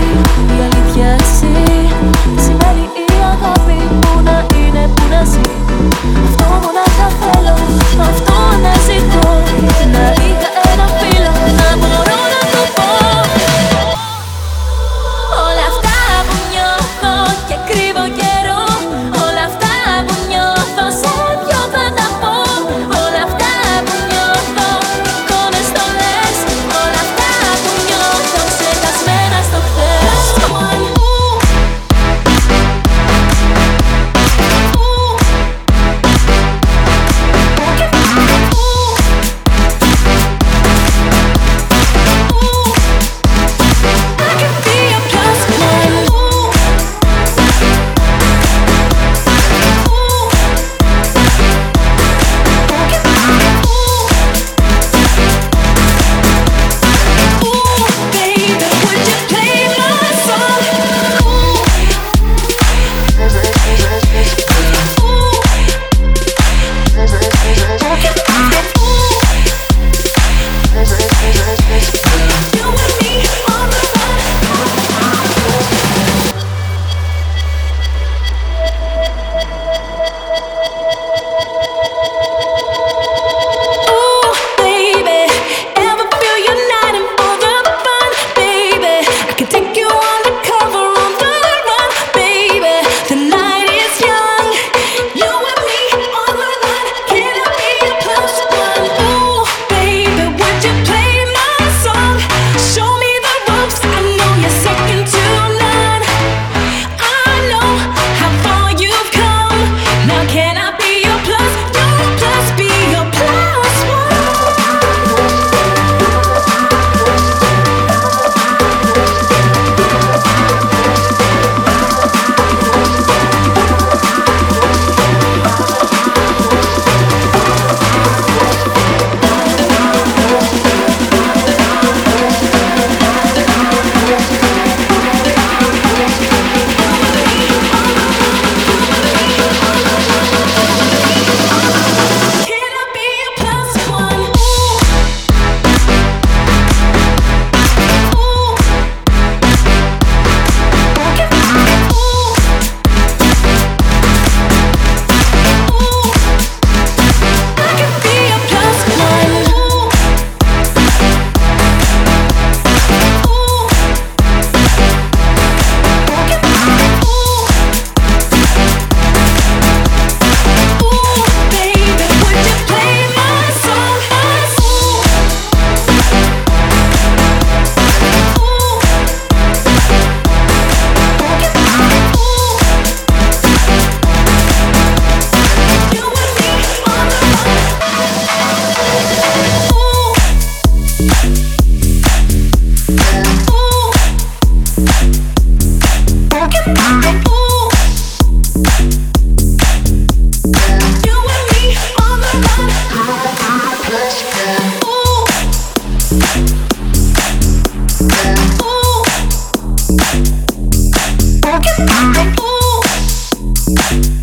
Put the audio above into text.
η αλήθεια εσύ. Σημαίνει η αγάπη που να είναι, που να ζει. Αυτό μονάχα θέλω, αυτό αναζητώ. Να είχα ένα φίλο, να μπορώ να του πω όλα αυτά που νιώθω και κρύβω καιρό. Όλα αυτά που νιώθω σε ποιο θα τα πω. Όλα αυτά που νιώθω, εικόνες στολές. Όλα αυτά που νιώθω ξεχασμένα στο χθες. Ooh.